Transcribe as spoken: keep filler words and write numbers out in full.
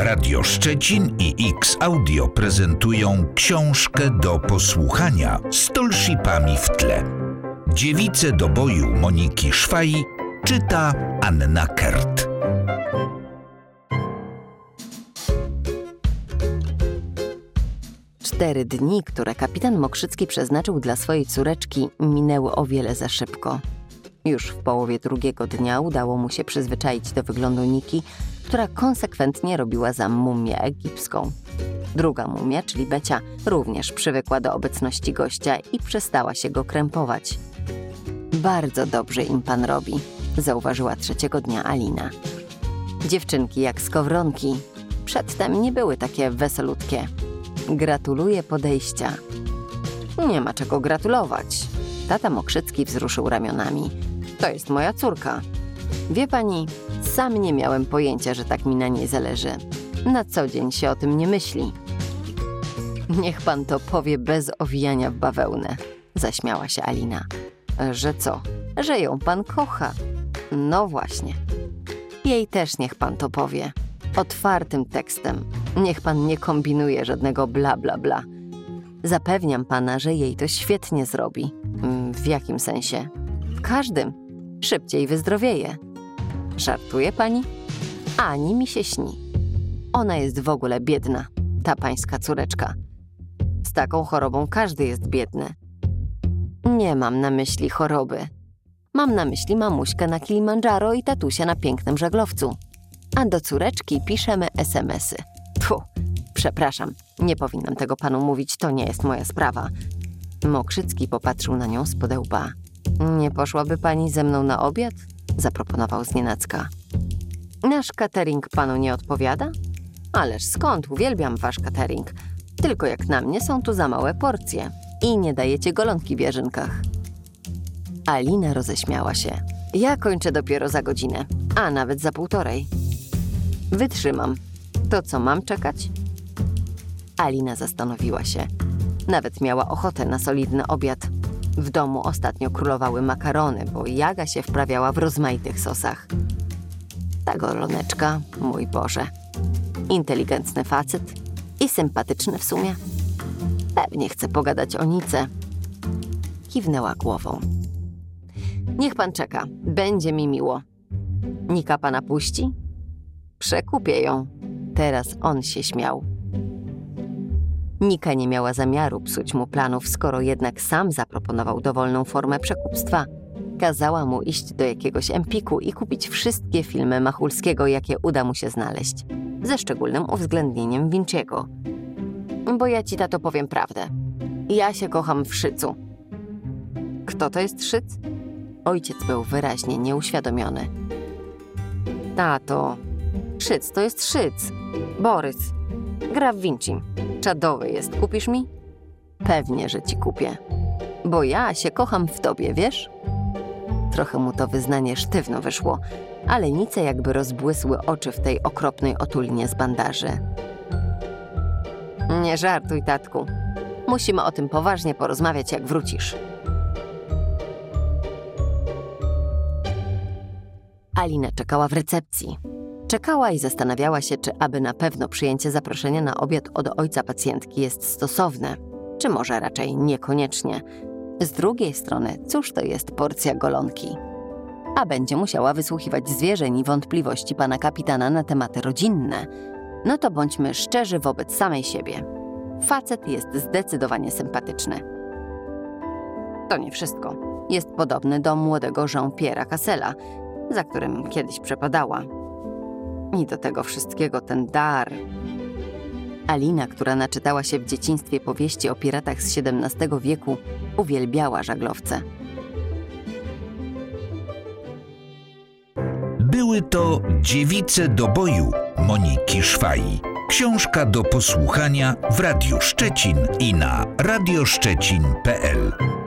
Radio Szczecin i X Audio prezentują książkę do posłuchania z Tolshipami w tle. Dziewice do boju Moniki Szwaj czyta Anna Kert. Cztery dni, które kapitan Mokrzycki przeznaczył dla swojej córeczki, minęły o wiele za szybko. Już w połowie drugiego dnia udało mu się przyzwyczaić do wyglądu Niki, która konsekwentnie robiła za mumię egipską. Druga mumia, czyli Becia, również przywykła do obecności gościa i przestała się go krępować. Bardzo dobrze im pan robi, zauważyła trzeciego dnia Alina. Dziewczynki jak skowronki. Przedtem nie były takie weselutkie. Gratuluję podejścia. Nie ma czego gratulować. Tata Mokrzycki wzruszył ramionami. To jest moja córka. Wie pani, sam nie miałem pojęcia, że tak mi na niej zależy. Na co dzień się o tym nie myśli. Niech pan to powie bez owijania w bawełnę, zaśmiała się Alina. Że co? Że ją pan kocha. No właśnie. Jej też niech pan to powie. Otwartym tekstem. Niech pan nie kombinuje żadnego bla bla bla. Zapewniam pana, że jej to świetnie zrobi. W jakim sensie? W każdym. Szybciej wyzdrowieje. Żartuje pani? Ani mi się śni. Ona jest w ogóle biedna, ta pańska córeczka. Z taką chorobą każdy jest biedny. Nie mam na myśli choroby. Mam na myśli mamuśkę na Kilimandżaro i tatusia na pięknym żaglowcu. A do córeczki piszemy es em esy. Tfu, przepraszam, nie powinnam tego panu mówić, to nie jest moja sprawa. Mokrzycki popatrzył na nią spod łba. Nie poszłaby pani ze mną na obiad? Zaproponował znienacka. Nasz catering panu nie odpowiada? Ależ skąd, uwielbiam wasz catering. Tylko jak na mnie są tu za małe porcje i nie dajecie golonki w jarzynkach. Alina roześmiała się. Ja kończę dopiero za godzinę, a nawet za półtorej. Wytrzymam. To co, mam czekać? Alina zastanowiła się. Nawet miała ochotę na solidny obiad. W domu ostatnio królowały makarony, bo Jaga się wprawiała w rozmaitych sosach. Ta goloneczka, mój Boże. Inteligentny facet i sympatyczny w sumie. Pewnie chce pogadać o Nice. Kiwnęła głową. Niech pan czeka, będzie mi miło. Nika pana puści? Przekupię ją. Teraz on się śmiał. Nika nie miała zamiaru psuć mu planów, skoro jednak sam zaproponował dowolną formę przekupstwa. Kazała mu iść do jakiegoś Empiku i kupić wszystkie filmy Machulskiego, jakie uda mu się znaleźć. Ze szczególnym uwzględnieniem Vinciego. Bo ja ci, tato, powiem prawdę. Ja się kocham w Szycu. Kto to jest Szyc? Ojciec był wyraźnie nieuświadomiony. Tato, Szyc to jest Szyc. Borys. Gra w Vincim. Czadowy jest. Kupisz mi? Pewnie, że ci kupię. Bo ja się kocham w tobie, wiesz? Trochę mu to wyznanie sztywno wyszło, ale Nice jakby rozbłysły oczy w tej okropnej otulinie z bandaży. Nie żartuj, tatku. Musimy o tym poważnie porozmawiać, jak wrócisz. Alina czekała w recepcji. Czekała i zastanawiała się, czy aby na pewno przyjęcie zaproszenia na obiad od ojca pacjentki jest stosowne, czy może raczej niekoniecznie. Z drugiej strony, cóż to jest porcja golonki? A będzie musiała wysłuchiwać zwierzeń i wątpliwości pana kapitana na tematy rodzinne. No to bądźmy szczerzy wobec samej siebie. Facet jest zdecydowanie sympatyczny. To nie wszystko. Jest podobny do młodego Jean-Pierre'a Cassela, za którym kiedyś przepadała. I do tego wszystkiego ten dar. Alina, która naczytała się w dzieciństwie powieści o piratach z siedemnastego wieku, uwielbiała żaglowce. Były to Dziewice do boju Moniki Szwaj. Książka do posłuchania w Radiu Szczecin i na radio szczecin kropka pe el.